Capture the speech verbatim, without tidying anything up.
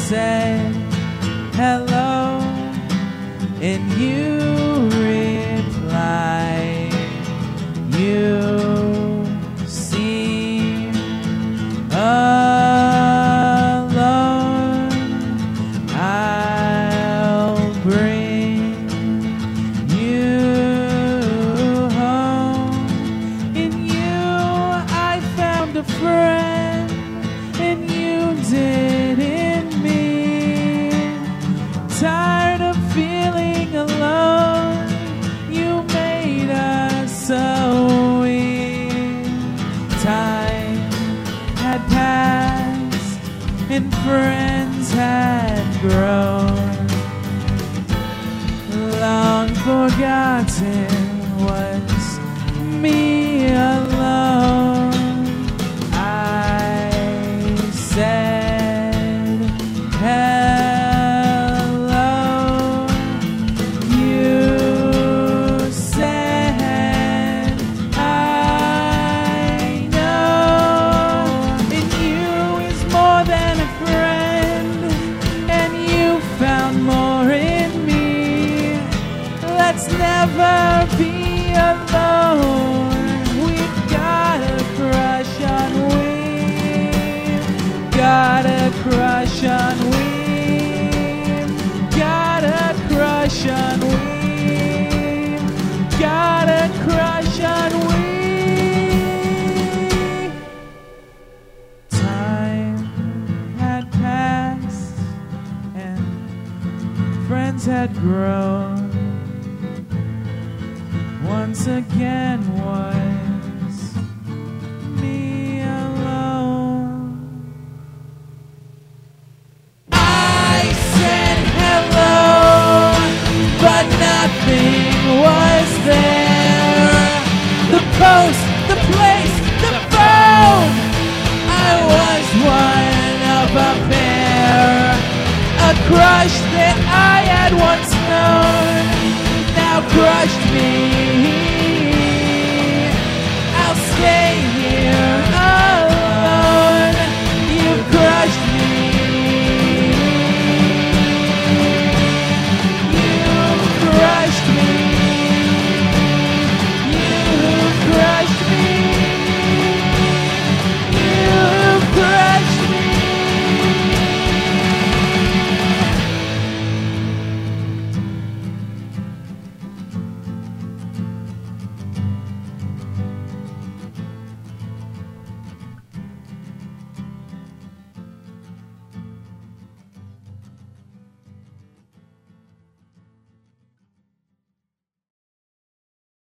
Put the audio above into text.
said hello, and you replied, you seem alone. I'll bring you home. In you I found a friend, and you did in me. Tired of feeling alone, you made us so weak. Time had passed, and friends had grown. Long forgotten was me alone. I said hello, you said I know. And you is more than a friend, and you found more in me. Let's never be alone. We've got a crush on Weave. Got a crush on Weave. Got a crush on Weave. Got a crush on Weave. Time had passed, and friends had grown. Once again was me alone. I said hello, but nothing was there. The post, the place, the phone. I was one of a pair. A crush that I had once known now crushed me. I'll stay here alone.